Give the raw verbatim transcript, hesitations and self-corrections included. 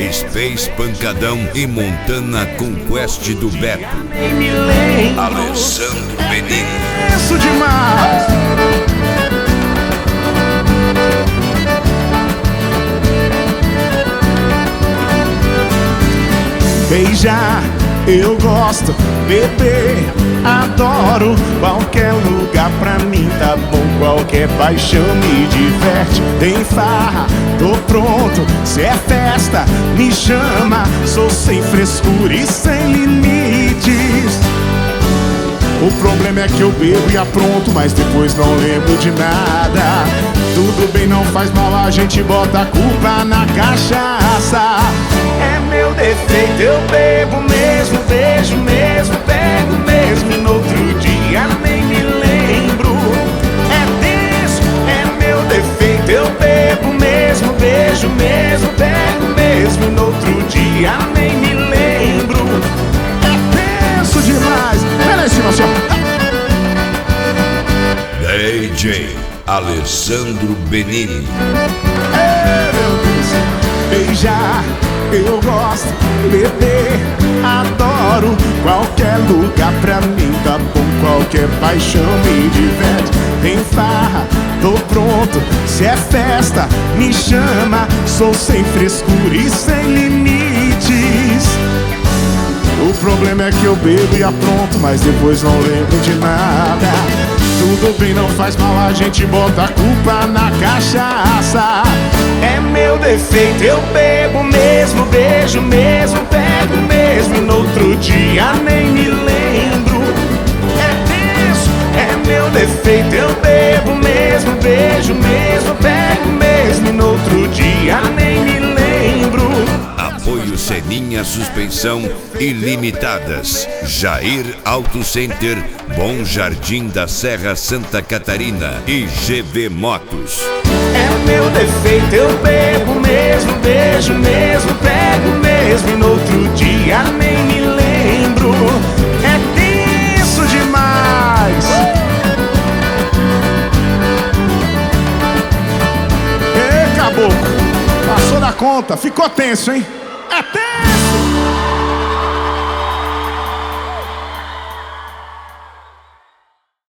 Space Pancadão e Montana Conquest do Beto. Alessandro Benini. Isso demais. Beijar, eu gosto, beber, adoro. Qualquer lugar pra mim tá bom, qualquer paixão me diverte. Tem farra, tô pronto, se é festa, me chama. Sou sem frescura e sem limites. O problema é que eu bebo e apronto, mas depois não lembro de nada. Tudo bem, não faz mal, a gente bota a culpa na cachaça. É meu defeito, eu bebo mesmo, beijo mesmo, pego mesmo e no outro dia nem me lembro. É disso, é meu defeito, eu bebo mesmo, beijo mesmo, pego mesmo e no outro dia nem me lembro. É tenso demais. Vai lá em cima, senhor. D J Alessandro Benini. É, meu Deus. Beijar, eu gosto, beber, adoro. Qualquer lugar pra mim tá bom, qualquer paixão me diverte. Tem farra, tô pronto, se é festa, me chama. Sou sem frescura e sem limites. O problema é que eu bebo e apronto, mas depois não lembro de nada. Tudo bem, não faz mal, a gente bota a culpa na cachaça. É meu defeito, eu bebo mesmo, beijo mesmo, pego mesmo e no outro dia nem me lembro. É isso, é meu defeito, eu bebo mesmo, beijo mesmo, pego mesmo e no outro dia nem me lembro. Apoio Seninha Suspensão Ilimitadas. Jair Auto Center, Bom Jardim da Serra, Santa Catarina e G V Motos. É meu defeito, eu bebo mesmo, beijo mesmo, pego mesmo e no outro dia nem me lembro. É disso demais. Ei, caboclo, passou da conta, ficou tenso, hein? É tenso.